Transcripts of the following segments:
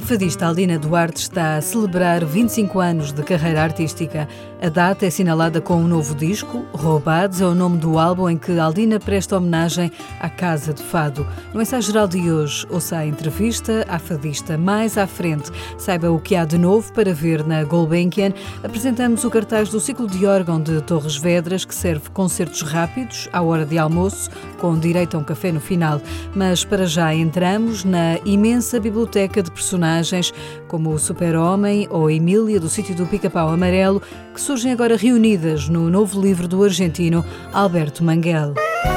fadista Aldina Duarte está a celebrar 25 anos de carreira artística. A data é assinalada com um novo disco. Roubados é o nome do álbum em que Aldina presta homenagem à Casa de Fado. No ensaio geral de hoje, ouça a entrevista à fadista. Mais à frente, saiba o que há de novo para ver na Gulbenkian. Apresentamos o cartaz do ciclo de órgão de Torres Vedras, que serve concertos rápidos à hora de almoço, com direito a um café no final. Mas para já entramos na imensa biblioteca de personagens como o Super-Homem ou Emília do Sítio do Pica-Pau Amarelo, que surgem agora reunidas no novo livro do argentino Alberto Manguel.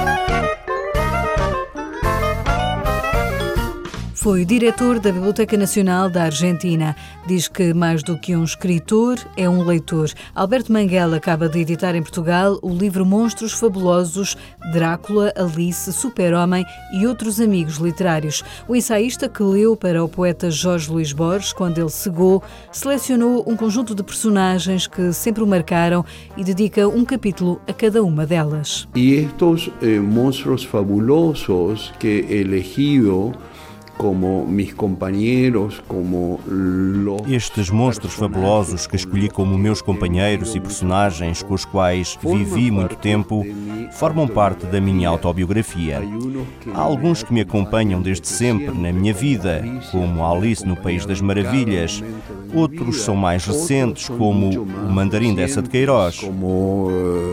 Foi diretor da Biblioteca Nacional da Argentina. Diz que, mais do que um escritor, é um leitor. Alberto Manguel acaba de editar em Portugal o livro Monstros Fabulosos, Drácula, Alice, Super-Homem e outros amigos literários. O ensaísta que leu para o poeta Jorge Luís Borges, quando ele cegou, selecionou um conjunto de personagens que sempre o marcaram e dedica um capítulo a cada uma delas. E estes monstros fabulosos que he elegido como meus companheiros, como Estes monstros fabulosos que escolhi como meus companheiros e personagens com os quais vivi muito tempo formam parte da minha autobiografia. Há alguns que me acompanham desde sempre na minha vida, como Alice no País das Maravilhas. Outros são mais recentes, como o Mandarim de Essa de Queiroz, como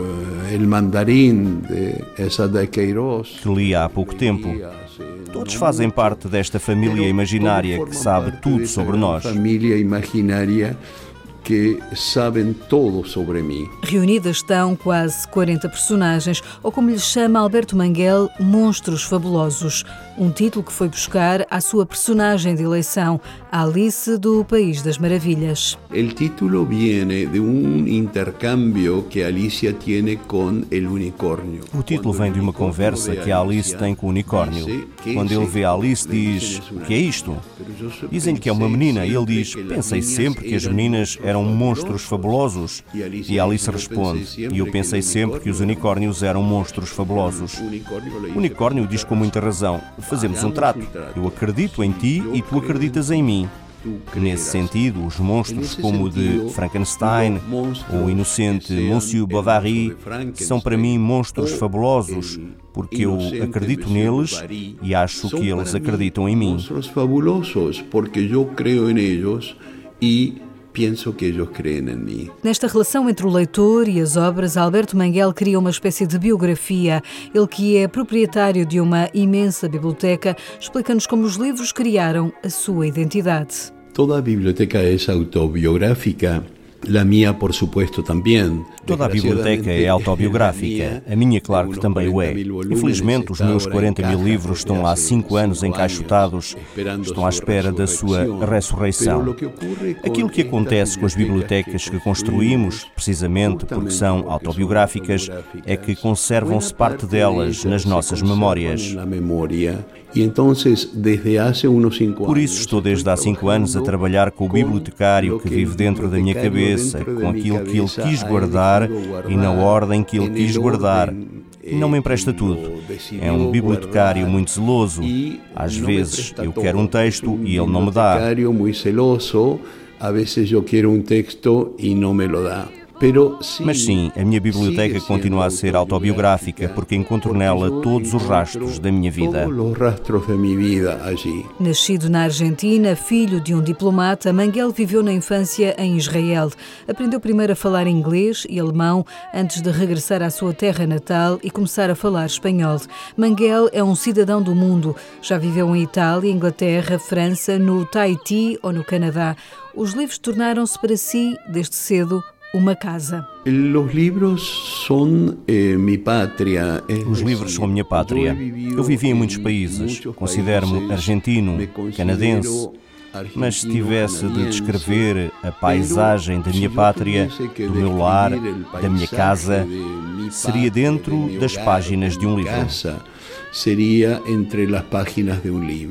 o Mandarim de Essa de Queiroz, que li há pouco tempo. Todos fazem parte desta família imaginária que sabe tudo sobre nós. Família imaginária que sabem tudo sobre mim. Reunidas estão quase 40 personagens, ou como lhes chama Alberto Manguel, Monstros Fabulosos. Um título que foi buscar à sua personagem de eleição, a Alice do País das Maravilhas. O título vem de intercâmbio que Alicia tem com o unicórnio. O título vem de uma conversa que a Alice tem com o unicórnio. Quando ele vê a Alice, diz: "O que é isto?" Dizem que é uma menina e ele diz: "Pensei sempre que as meninas eram monstros fabulosos." E a Alice responde: "E eu pensei sempre que os unicórnios eram monstros fabulosos." O unicórnio diz com muita razão: "Fazemos um trato. Eu acredito em ti e tu acreditas em mim." Nesse sentido, os monstros como o de Frankenstein ou o inocente Monsieur Bovary são para mim monstros fabulosos, porque eu acredito neles e acho que eles acreditam em mim. Monstros fabulosos, porque eu creio em eles e penso que eles creem em mim. Nesta relação entre o leitor e as obras, Alberto Manguel cria uma espécie de biografia. Ele, que é proprietário de uma imensa biblioteca, explica-nos como os livros criaram a sua identidade. Toda a biblioteca é autobiográfica. A minha, por supuesto, também. Toda a biblioteca é autobiográfica. A minha, claro que também o é. Infelizmente, os meus 40.000 livros estão há 5 anos encaixotados. Estão à espera da sua ressurreição. Aquilo que acontece com as bibliotecas que construímos, precisamente porque são autobiográficas, é que conservam-se parte delas nas nossas memórias. Por isso estou desde há 5 anos a trabalhar com o bibliotecário que vive dentro da minha cabeça, com aquilo que ele quis guardar e na ordem que ele quis guardar. Não me empresta tudo. É um bibliotecário muito zeloso. Às vezes eu quero um texto e ele não me dá. Às vezes eu quero um texto e não me lo dá. Mas sim, a minha biblioteca continua a ser autobiográfica porque encontro nela todos os rastros da minha vida. Nascido na Argentina, filho de um diplomata, Manguel viveu na infância em Israel. Aprendeu primeiro a falar inglês e alemão antes de regressar à sua terra natal e começar a falar espanhol. Manguel é um cidadão do mundo. Já viveu em Itália, Inglaterra, França, no Tahiti ou no Canadá. Os livros tornaram-se para si, desde cedo, uma casa. Os livros são minha pátria. Os livros são a minha pátria. Eu vivi em muitos países. Considero-me argentino, canadense. Mas se tivesse de descrever a paisagem da minha pátria, do meu lar, da minha casa, seria dentro das páginas de um livro. Seria entre as páginas de um livro.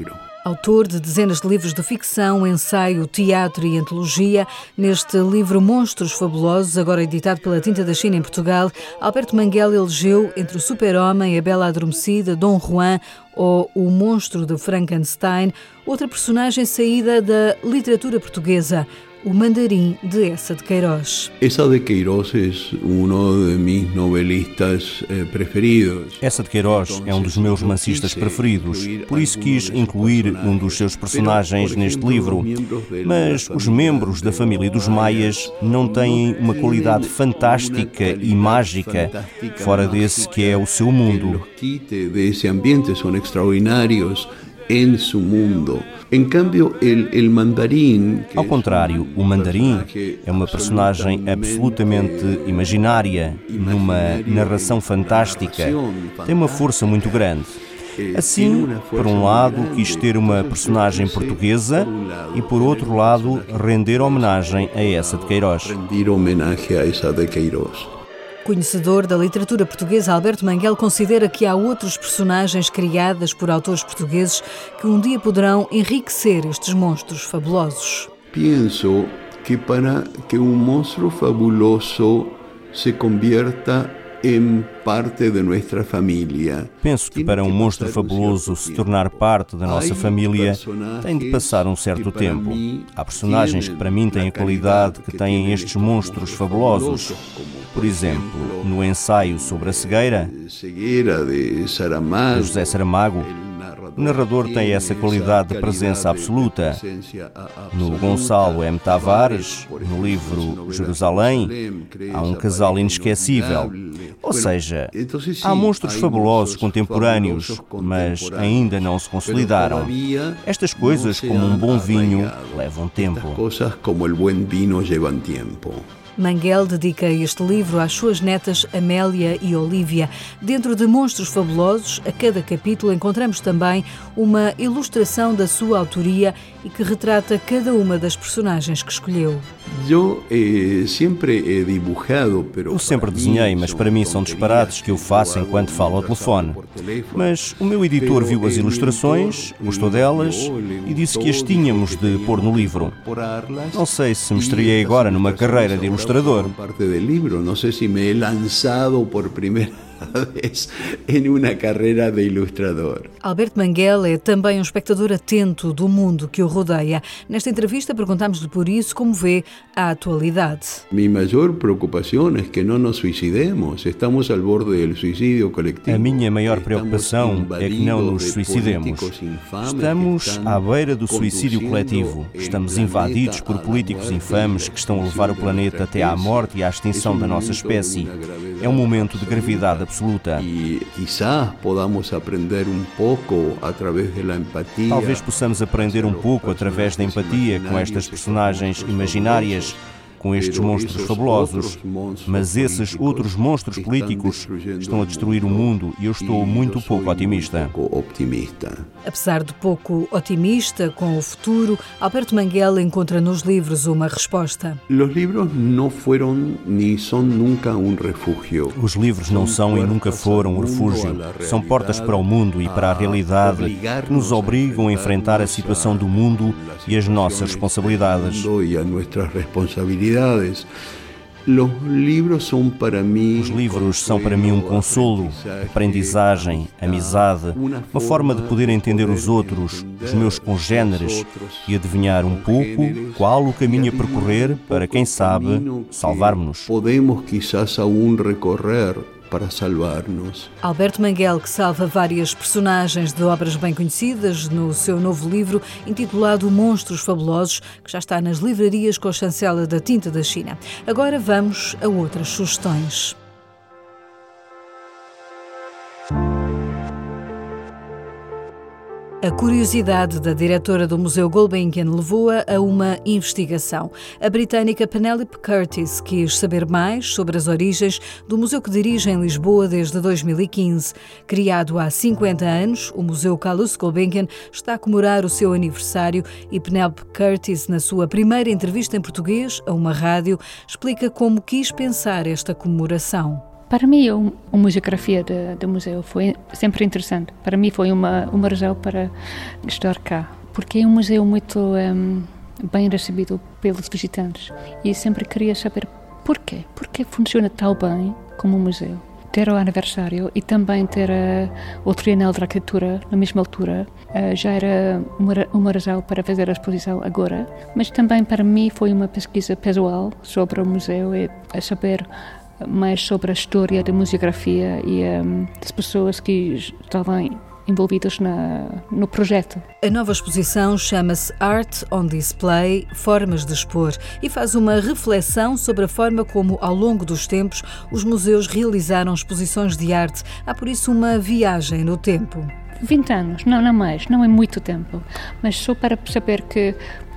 Autor de dezenas de livros de ficção, ensaio, teatro e antologia, neste livro Monstros Fabulosos, agora editado pela Tinta da China em Portugal, Alberto Manguel elegeu entre o Super-Homem, a Bela Adormecida, Dom Juan ou o Monstro de Frankenstein, outra personagem saída da literatura portuguesa, o Mandarim de Eça de Queiroz. Eça de Queiroz é um de meus novelistas preferidos. Eça de Queiroz é um dos meus romancistas preferidos, por isso quis incluir um dos seus personagens neste livro. Mas os membros da família dos Maias não têm uma qualidade fantástica e mágica, fora desse que é o seu mundo. Os quites desse ambiente são extraordinários em seu mundo. Em cambio, o Mandarim... Ao contrário, o Mandarim é uma personagem absolutamente imaginária, numa narração fantástica. Tem uma força muito grande. Assim, por um lado, quis ter uma personagem portuguesa e, por outro lado, render homenagem a Eça de Queiroz. Rendir homenagem a Eça de Queiroz. Conhecedor da literatura portuguesa, Alberto Manguel considera que há outros personagens criados por autores portugueses que um dia poderão enriquecer estes monstros fabulosos. Penso que para que monstro fabuloso se convierta em parte de nossa família. Penso que para monstro fabuloso se tornar parte da nossa família tem de passar um certo tempo. Há personagens que para mim têm a qualidade que têm estes monstros fabulosos. Por exemplo, no ensaio sobre a cegueira, de José Saramago, o narrador tem essa qualidade de presença absoluta. No Gonçalo M. Tavares, no livro Jerusalém, há um casal inesquecível. Ou seja, há monstros fabulosos contemporâneos, mas ainda não se consolidaram. Estas coisas, como um bom vinho, levam tempo. Manguel dedica este livro às suas netas Amélia e Olívia. Dentro de Monstros Fabulosos, a cada capítulo encontramos também uma ilustração da sua autoria e que retrata cada uma das personagens que escolheu. Eu sempre desenhei, mas para mim são disparates que eu faço enquanto falo ao telefone. Mas o meu editor viu as ilustrações, gostou delas e disse que as tínhamos de pôr no livro. Não sei se me estreiei agora numa carreira de ilustrador. Não sei se me he lançado por primeira vez em uma carreira de ilustrador. Alberto Manguel é também um espectador atento do mundo que o rodeia. Nesta entrevista perguntámos-lhe por isso como vê a atualidade. Minha maior preocupação é que não nos suicidemos. Estamos ao borde do suicídio coletivo. A minha maior preocupação é que não nos suicidemos. Estamos à beira do suicídio coletivo. Estamos invadidos por políticos infames que estão a levar o planeta até à morte e à extinção da nossa espécie. É um momento de gravidade absoluta. E quizás podamos aprender pouco através da empatia. Talvez possamos aprender um pouco através da empatia com estas personagens imaginárias, com estes monstros fabulosos, mas esses outros monstros políticos estão a destruir o mundo e eu estou muito pouco otimista. Apesar de pouco otimista com o futuro, Alberto Manguel encontra nos livros uma resposta. Os livros não foram nem são nunca refúgio. Os livros não são e nunca foram um refúgio. São portas para o mundo e para a realidade que nos obrigam a enfrentar a situação do mundo e as nossas responsabilidades. Os livros são para mim um consolo, aprendizagem, amizade, uma forma de poder entender os outros, os meus congêneres e adivinhar um pouco qual o caminho a percorrer para, quem sabe, salvar-nos. Podemos quizás aún recorrer para salvar-nos. Alberto Manguel, que salva várias personagens de obras bem conhecidas no seu novo livro intitulado Monstros Fabulosos, que já está nas livrarias com a chancela da Tinta da China. Agora vamos a outras sugestões. A curiosidade da diretora do Museu Gulbenkian levou-a a uma investigação. A britânica Penelope Curtis quis saber mais sobre as origens do museu que dirige em Lisboa desde 2015. Criado há 50 anos, o Museu Calouste Gulbenkian está a comemorar o seu aniversário e Penelope Curtis, na sua primeira entrevista em português a uma rádio, explica como quis pensar esta comemoração. Para mim, a museografia do museu foi sempre interessante. Para mim foi uma razão para estar cá, porque é um museu muito bem recebido pelos visitantes e sempre queria saber porquê. Porquê funciona tão bem como um museu. Ter o aniversário e também ter o Trienal de Arquitetura na mesma altura já era uma razão para fazer a exposição agora, mas também para mim foi uma pesquisa pessoal sobre o museu e saber mais sobre a história da museografia e das pessoas que estavam envolvidos no projeto. A nova exposição chama-se Art on Display, Formas de Expor, e faz uma reflexão sobre a forma como, ao longo dos tempos, os museus realizaram exposições de arte. Há, por isso, uma viagem no tempo. 20 anos, não mais, não é muito tempo, mas só para saber que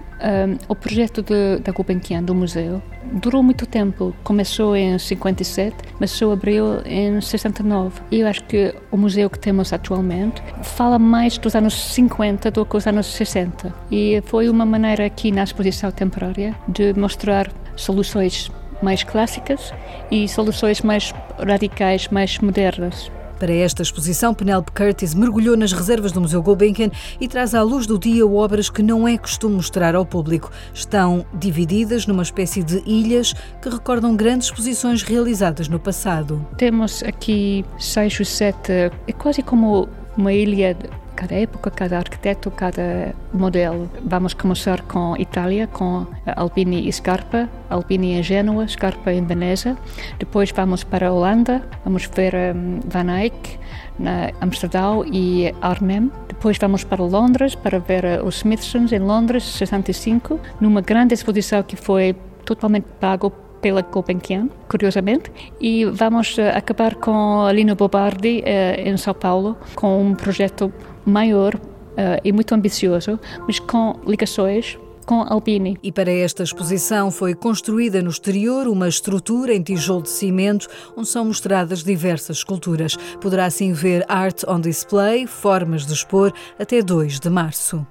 o projeto da Gulbenkian, do museu, durou muito tempo. Começou em 57, mas só abriu em 69. E eu acho que o museu que temos atualmente fala mais dos anos 50 do que os anos 60. E foi uma maneira aqui na exposição temporária de mostrar soluções mais clássicas e soluções mais radicais, mais modernas. Para esta exposição, Penélope Curtis mergulhou nas reservas do Museu Gulbenkian e traz à luz do dia obras que não é costume mostrar ao público. Estão divididas numa espécie de ilhas que recordam grandes exposições realizadas no passado. Temos aqui 6 ou 7, é quase como uma ilha. Cada época, cada arquiteto, cada modelo. Vamos começar com Itália, com Albini e Scarpa. Albini em Gênova, Scarpa em Veneza. Depois vamos para a Holanda, vamos ver Van Eyck, na Amsterdão e Arnhem. Depois vamos para Londres para ver os Smithsons em Londres, 65, numa grande exposição que foi totalmente pago pela Gulbenkian, curiosamente, e vamos acabar com a Lino Bobardi em São Paulo, com um projeto maior e muito ambicioso, mas com ligações com Albini. E para esta exposição foi construída no exterior uma estrutura em tijolo de cimento onde são mostradas diversas esculturas. Poderá assim ver Art on Display, Formas de Expor, até 2 de março.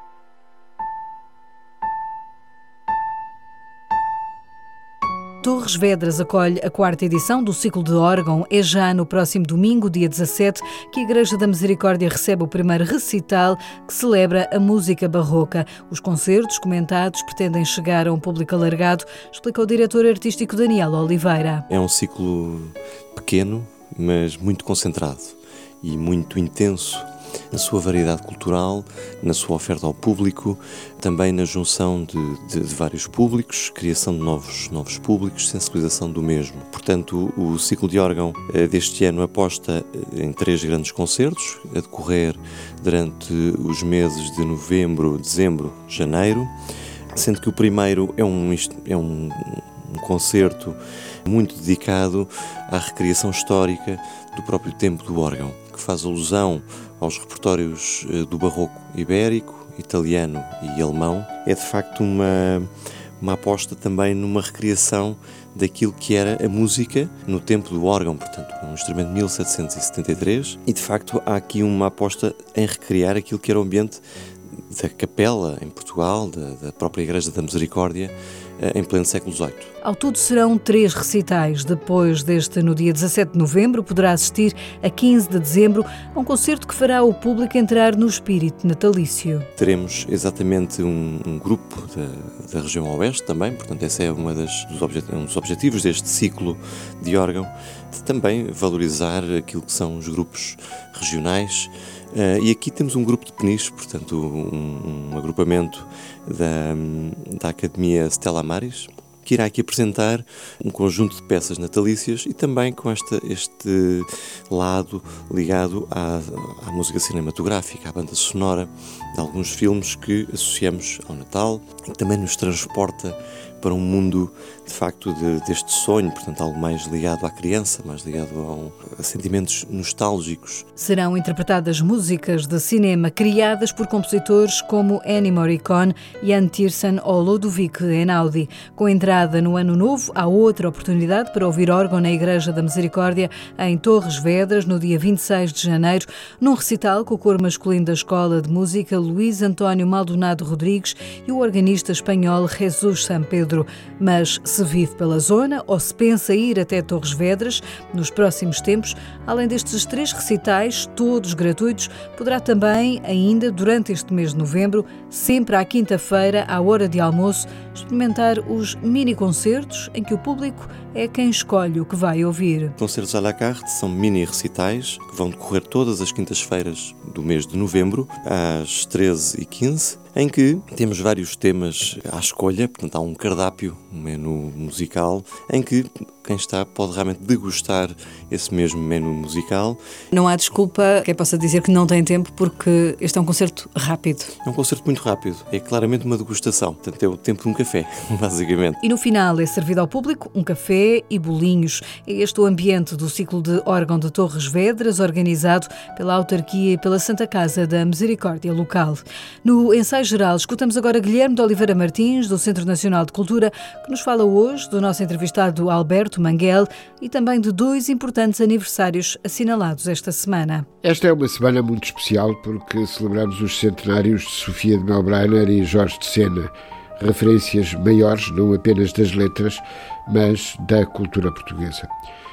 Torres Vedras acolhe a 4ª edição do ciclo de órgão. É já no próximo domingo, dia 17, que a Igreja da Misericórdia recebe o primeiro recital que celebra a música barroca. Os concertos comentados pretendem chegar a um público alargado, explica o diretor artístico Daniel Oliveira. É um ciclo pequeno, mas muito concentrado e muito intenso na sua variedade cultural, na sua oferta ao público, também na junção de vários públicos, criação de novos públicos, sensibilização do mesmo. Portanto, o ciclo de órgão deste ano aposta em 3 grandes concertos, a decorrer durante os meses de novembro, dezembro, janeiro, sendo que o primeiro é um concerto muito dedicado à recriação histórica do próprio tempo do órgão, que faz alusão aos repertórios do barroco ibérico, italiano e alemão. É de facto uma aposta também numa recriação daquilo que era a música no tempo do órgão, portanto, um instrumento de 1773, e de facto há aqui uma aposta em recriar aquilo que era o ambiente da capela em Portugal, da própria Igreja da Misericórdia, em pleno século XVIII. Ao todo serão 3 recitais. Depois deste, no dia 17 de novembro, poderá assistir a 15 de dezembro a um concerto que fará o público entrar no espírito natalício. Teremos exatamente um grupo da região oeste também, portanto esse é um dos objetivos deste ciclo de órgão, de também valorizar aquilo que são os grupos regionais. E aqui temos um grupo de peniches, portanto um agrupamento da Academia Stella Maris, que irá aqui apresentar um conjunto de peças natalícias e também com este lado ligado à música cinematográfica, à banda sonora de alguns filmes que associamos ao Natal e também nos transporta para um mundo, de facto, deste sonho, portanto, algo mais ligado à criança, mais ligado a sentimentos nostálgicos. Serão interpretadas músicas de cinema criadas por compositores como Ennio Morricone, Jan Tiersen ou Ludovic Einaudi. Com entrada no Ano Novo, há outra oportunidade para ouvir órgão na Igreja da Misericórdia, em Torres Vedras, no dia 26 de janeiro, num recital com o coro masculino da Escola de Música Luís António Maldonado Rodrigues e o organista espanhol Jesus San Pedro. Pedro. Mas se vive pela zona ou se pensa ir até Torres Vedras nos próximos tempos, além destes 3 recitais, todos gratuitos, poderá também, ainda durante este mês de novembro, sempre à quinta-feira, à hora de almoço, experimentar os mini-concertos em que o público é quem escolhe o que vai ouvir. Concertos à la carte são mini-recitais que vão decorrer todas as quintas-feiras do mês de novembro, às 13h15, em que temos vários temas à escolha, portanto há um cardápio, um menu musical, em que quem está pode realmente degustar esse mesmo menu musical. Não há desculpa quem possa dizer que não tem tempo, porque este é um concerto rápido. É um concerto muito rápido, é claramente uma degustação, portanto é o tempo de um café, basicamente. E no final é servido ao público um café e bolinhos. É este o ambiente do ciclo de órgão de Torres Vedras, organizado pela autarquia e pela Santa Casa da Misericórdia local. No ensaio geral, escutamos agora Guilherme de Oliveira Martins, do Centro Nacional de Cultura, que nos fala hoje do nosso entrevistado Alberto Manguel e também de 2 importantes aniversários assinalados esta semana. Esta é uma semana muito especial porque celebramos os centenários de Sofia de Melbrenner e Jorge de Sena, referências maiores não apenas das letras, mas da cultura portuguesa.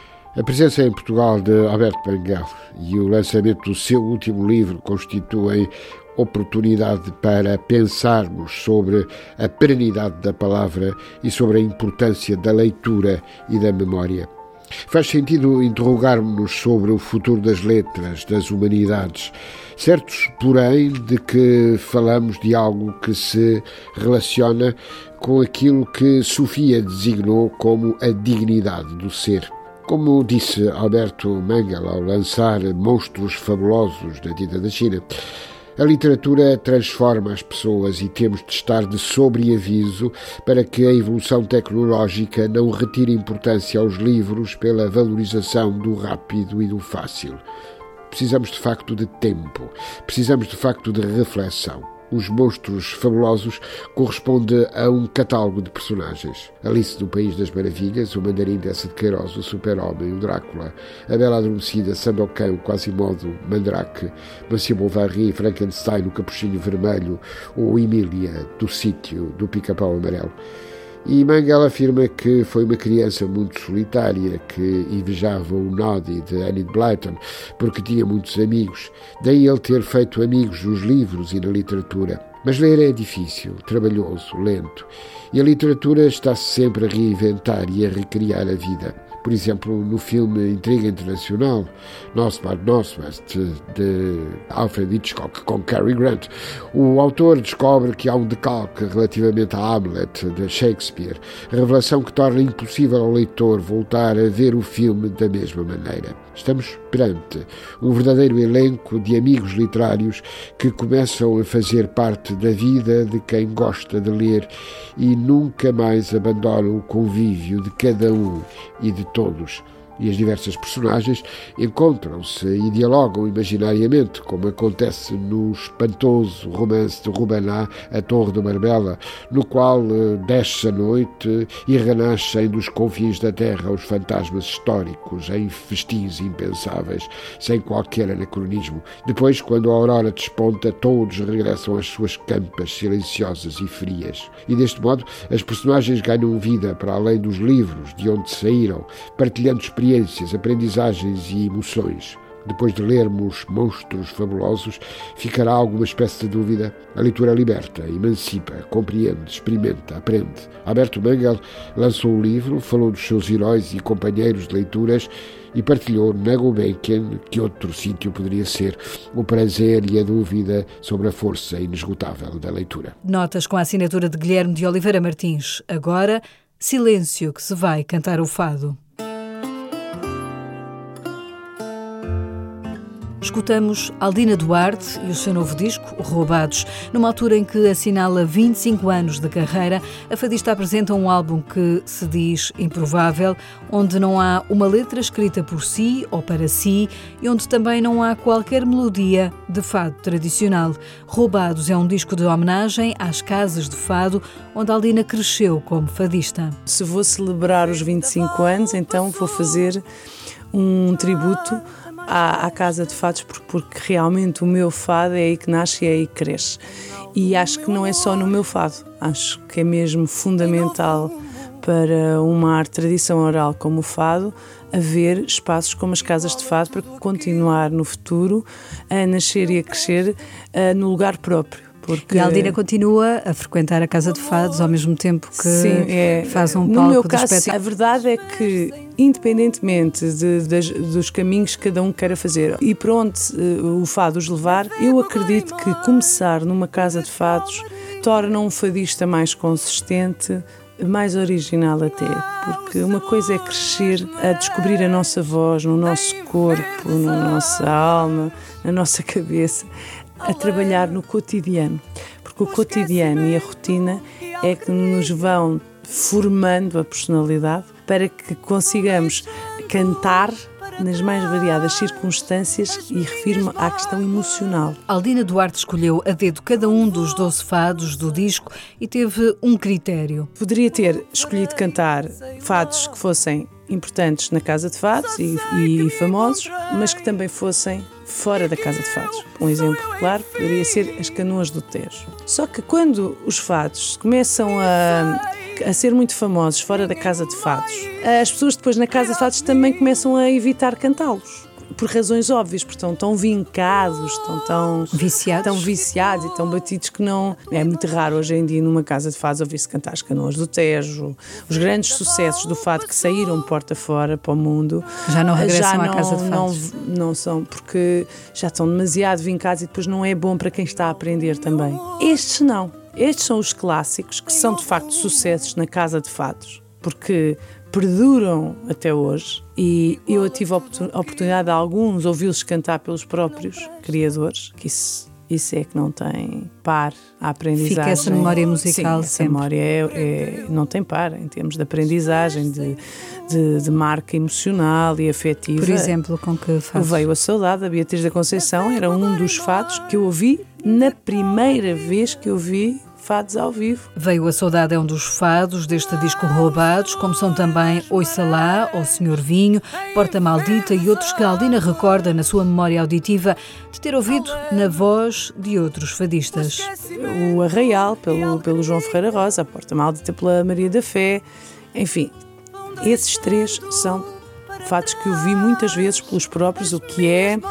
A presença em Portugal de Alberto Manguel e o lançamento do seu último livro constituem oportunidade para pensarmos sobre a perenidade da palavra e sobre a importância da leitura e da memória. Faz sentido interrogarmos-nos sobre o futuro das letras, das humanidades, certos, porém, de que falamos de algo que se relaciona com aquilo que Sofia designou como a dignidade do ser. Como disse Alberto Manguel ao lançar Monstros Fabulosos da Tinta da China, a literatura transforma as pessoas e temos de estar de sobreaviso para que a evolução tecnológica não retire importância aos livros pela valorização do rápido e do fácil. Precisamos de facto de tempo, precisamos de facto de reflexão. Os Monstros Fabulosos corresponde a um catálogo de personagens. Alice no País das Maravilhas, o Mandarim Dessa de Queiroz, o Super-Homem, o Drácula, a Bela Adormecida, Sandokan, o Quasimodo, Mandrake, Monsieur Bovary, Frankenstein, o Capuchinho Vermelho, ou Emília, do Sítio, do Pica-Pau Amarelo. E Manguel afirma que foi uma criança muito solitária, que invejava o Noddy de Enid Blyton, porque tinha muitos amigos. Daí ele ter feito amigos nos livros e na literatura. Mas ler é difícil, trabalhoso, lento. E a literatura está-se sempre a reinventar e a recriar a vida. Por exemplo, no filme Intriga Internacional, North by Northwest, de Alfred Hitchcock, com Cary Grant, o autor descobre que há um decalque relativamente a Hamlet, de Shakespeare, revelação que torna impossível ao leitor voltar a ver o filme da mesma maneira. Estamos perante um verdadeiro elenco de amigos literários que começam a fazer parte da vida de quem gosta de ler e nunca mais abandonam o convívio de cada um e de todos. E as diversas personagens encontram-se e dialogam imaginariamente, como acontece no espantoso romance de Rubaná, A Torre de Marbella, no qual desce a noite e renascem dos confins da terra os fantasmas históricos em festins impensáveis, sem qualquer anacronismo. Depois, quando a aurora desponta, todos regressam às suas campas silenciosas e frias. E deste modo, as personagens ganham vida para além dos livros de onde saíram, partilhando experiências, aprendizagens e emoções. Depois de lermos Monstros Fabulosos, ficará alguma espécie de dúvida? A leitura liberta, emancipa, compreende, experimenta, aprende. Alberto Manguel lançou o livro, falou dos seus heróis e companheiros de leituras e partilhou na Gulbenkian, que outro sítio poderia ser, o prazer e a dúvida sobre a força inesgotável da leitura. Notas com a assinatura de Guilherme de Oliveira Martins. Agora, silêncio que se vai cantar o fado. Escutamos Aldina Duarte e o seu novo disco, Roubados. Numa altura em que assinala 25 anos de carreira, a fadista apresenta um álbum que se diz improvável, onde não há uma letra escrita por si ou para si e onde também não há qualquer melodia de fado tradicional. Roubados é um disco de homenagem às casas de fado onde Aldina cresceu como fadista. Se vou celebrar os 25 anos, então vou fazer um tributo à Casa de Fados porque realmente o meu fado é aí que nasce e é aí que cresce. E acho que não é só no meu fado, acho que é mesmo fundamental para uma tradição oral como o fado haver espaços como as casas de fado para continuar no futuro a nascer e a crescer no lugar próprio. Porque... E a Aldina continua a frequentar a Casa de Fados ao mesmo tempo que faz um palco no meu de caso, espetáculo. A verdade é que, independentemente dos caminhos que cada um queira fazer e para onde o fado os levar, eu acredito que começar numa Casa de Fados torna um fadista mais consistente, mais original até, porque uma coisa é crescer a descobrir a nossa voz no nosso corpo, na nossa alma, na nossa cabeça, a trabalhar no cotidiano, porque o cotidiano e a rotina é que nos vão formando a personalidade para que consigamos cantar nas mais variadas circunstâncias e refiro-me à questão emocional. Aldina Duarte escolheu a dedo cada um dos 12 fados do disco e teve um critério. Poderia ter escolhido cantar fados que fossem importantes na Casa de Fados e famosos, mas que também fossem fora da Casa de Fados. Um exemplo claro poderia ser as Canoas do Tejo. Só que quando os fados começam a ser muito famosos fora da Casa de Fados, as pessoas depois na Casa de Fados também começam a evitar cantá-los. Por razões óbvias, porque estão tão vincados, estão tão viciados e tão batidos que não... É muito raro hoje em dia numa Casa de Fados ouvir-se cantar as Canoas do Tejo. Os grandes sucessos do fado que saíram porta fora para o mundo já não regressam à Casa de Fados. Não são, porque já estão demasiado vincados e depois não é bom para quem está a aprender também. Estes não. Estes são os clássicos que são de facto sucessos na Casa de Fados, porque perduram até hoje e eu tive a oportunidade de alguns ouvi-los cantar pelos próprios criadores, que isso é que não tem par a aprendizagem. Fica essa memória musical. Sim, essa memória não tem par em termos de aprendizagem, de marca emocional e afetiva. Por exemplo, com que fados? Veio a Saudade, da Beatriz da Conceição, era um dos fados que eu ouvi na primeira vez que eu vi fados ao vivo. Veio a Saudade é um dos fados deste disco Roubados, como são também Ouça Lá, O Senhor Vinho, Porta Maldita e outros que a Aldina recorda na sua memória auditiva de ter ouvido na voz de outros fadistas. O Arraial, pelo João Ferreira Rosa, a Porta Maldita pela Maria da Fé, enfim, esses três são fados que eu vi muitas vezes pelos próprios, o que é,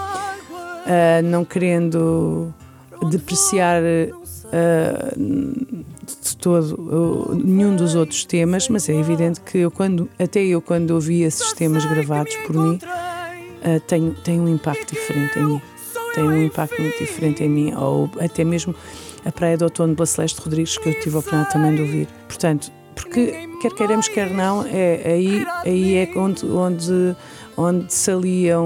não querendo depreciar de todo nenhum dos outros temas, mas é evidente que quando ouvi esses temas gravados por mim, tem um impacto diferente em mim. Tem um impacto muito diferente em mim, ou até mesmo a Praia do Outono de Celeste Rodrigues, que eu tive a oportunidade também de ouvir. Portanto, porque quer queiramos, quer não, aí é onde se aliam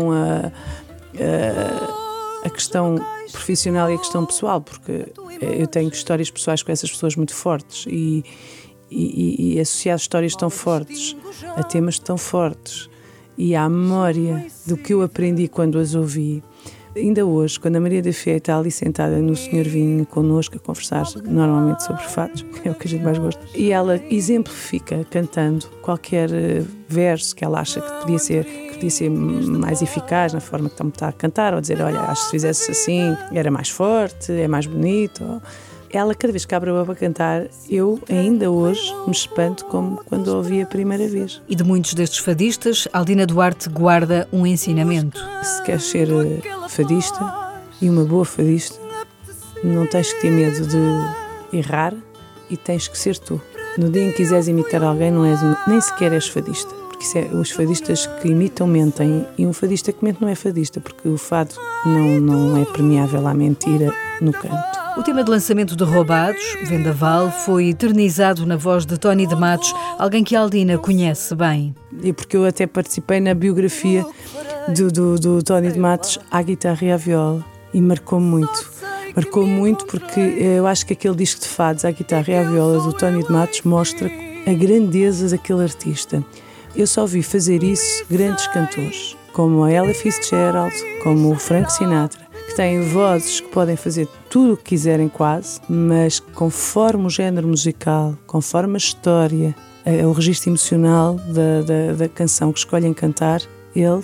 a questão profissional e a questão pessoal, porque eu tenho histórias pessoais com essas pessoas muito fortes e associar histórias tão fortes a temas tão fortes e à memória do que eu aprendi quando as ouvi. Ainda hoje, quando a Maria da Fé está ali sentada no Senhor Vinho connosco a conversar normalmente sobre fados, que é o que a gente mais gosta, e ela exemplifica cantando qualquer verso que ela acha que podia ser mais eficaz na forma que está a cantar, ou dizer, olha, acho que se fizesse assim era mais forte, é mais bonito. Ela, cada vez que abre a boca a cantar, eu ainda hoje me espanto como quando a ouvi a primeira vez. E de muitos destes fadistas, Aldina Duarte guarda um ensinamento. Se queres ser fadista e uma boa fadista, não tens que ter medo de errar e tens que ser tu. No dia em que quiseres imitar alguém, nem sequer és fadista. Os fadistas que imitam mentem, e um fadista que mente não é fadista, porque o fado não é permeável à mentira no canto. O tema de lançamento de Roubados, Vendaval, foi eternizado na voz de Tony de Matos, alguém que a Aldina conhece bem. E porque eu até participei na biografia do Tony de Matos à guitarra e à viola, e marcou-me muito. Marcou muito porque eu acho que aquele disco de fados à guitarra e à viola do Tony de Matos mostra a grandeza daquele artista. Eu só vi fazer isso grandes cantores, como a Ella Fitzgerald, como o Frank Sinatra, que têm vozes que podem fazer tudo o que quiserem quase, mas conforme o género musical, conforme a história, o registro emocional da canção que escolhem cantar, eles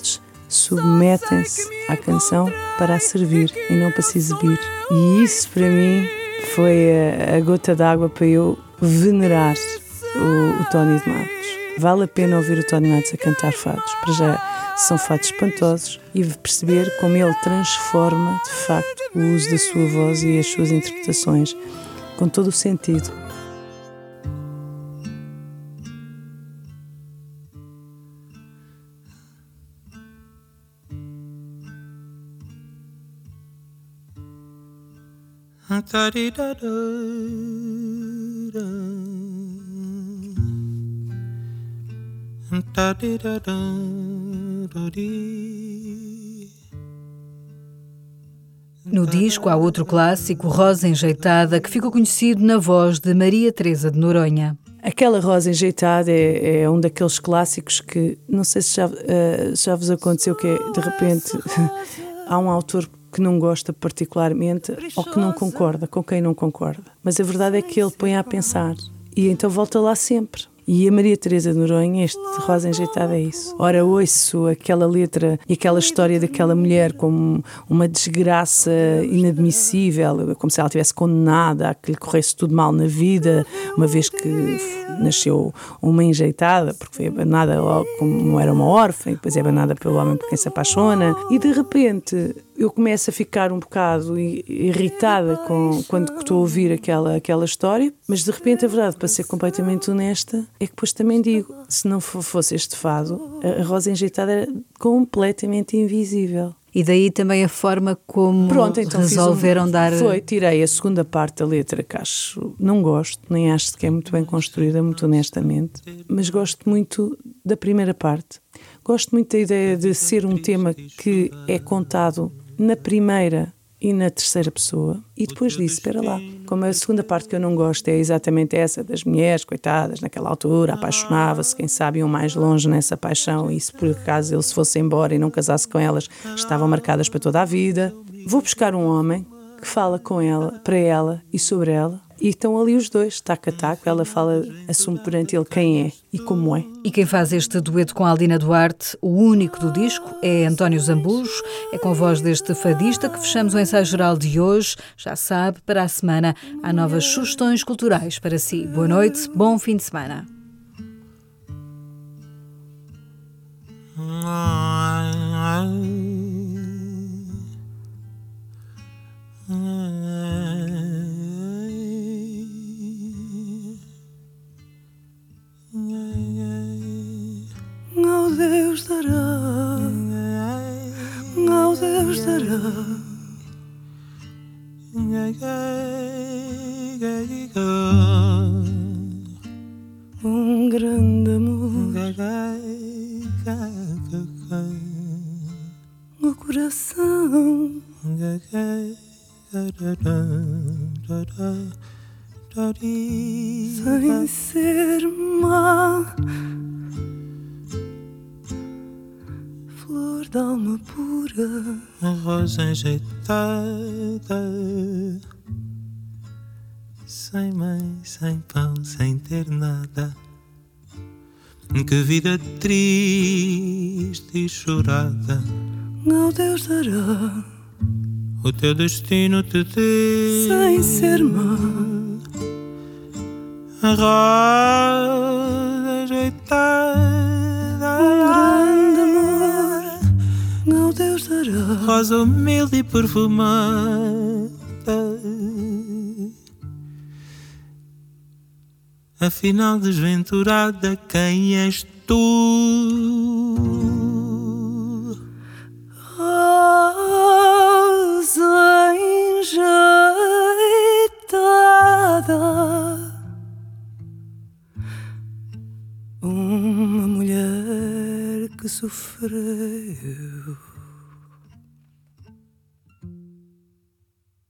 submetem-se à canção para a servir e não para se exibir. E isso para mim foi a gota d'água para eu venerar o Tony de Matos. Vale a pena ouvir o Tony Matos a cantar fados. Para já são fados espantosos e perceber como ele transforma de facto o uso da sua voz e as suas interpretações com todo o sentido. No disco há outro clássico, Rosa Enjeitada, que ficou conhecido na voz de Maria Teresa de Noronha. Aquela Rosa Enjeitada é um daqueles clássicos que, não sei se já vos aconteceu, que é, de repente há um autor que não gosta particularmente ou que não concorda, com quem não concorda. Mas a verdade é que ele põe a pensar e então volta lá sempre. E a Maria Teresa de Noronha, este Rosa Enjeitada é isso. Ora, ouço aquela letra e aquela história daquela mulher como uma desgraça inadmissível, como se ela estivesse condenada a que lhe corresse tudo mal na vida, uma vez que nasceu uma enjeitada, porque foi abandonada como era uma órfã, e depois é abandonada pelo homem por quem se apaixona. E de repente eu começo a ficar um bocado irritada quando estou a ouvir aquela história, mas de repente a verdade, para ser completamente honesta, é que depois também digo, se não fosse este fado, a Rosa Enjeitada era completamente invisível. E daí também a forma como então resolveram dar... Tirei a segunda parte da letra, que não gosto, nem acho que é muito bem construída, muito honestamente, mas gosto muito da primeira parte. Gosto muito da ideia de ser um tema que é contado na primeira e na terceira pessoa, e depois disso, espera lá, como a segunda parte que eu não gosto é exatamente essa das mulheres, coitadas, naquela altura, apaixonava-se, quem sabe iam mais longe nessa paixão, e se por acaso ele se fosse embora e não casasse com elas, estavam marcadas para toda a vida. Vou buscar um homem que fala com ela, para ela e sobre ela, e estão ali os dois, taco a taco, ela fala, assume perante ele quem é e como é. E quem faz este dueto com a Aldina Duarte, o único do disco, é António Zambujo. É com a voz deste fadista que fechamos o ensaio geral de hoje. Já sabe, para a semana há novas sugestões culturais para si. Boa noite, bom fim de semana. Ao Deus dará, ao Deus dará, um grande amor no coração. Sem ser má, flor da alma pura, uma rosa enjeitada, sem mãe, sem pão, sem ter nada. Que vida triste e chorada, ao Deus dará, o teu destino te deu. sem ser má, a rosa enjeitada, um grande amor, ao Deus dará, rosa humilde e perfumada. Afinal desventurada, quem és tu? Rosa enjeitada, uma mulher que sofreu.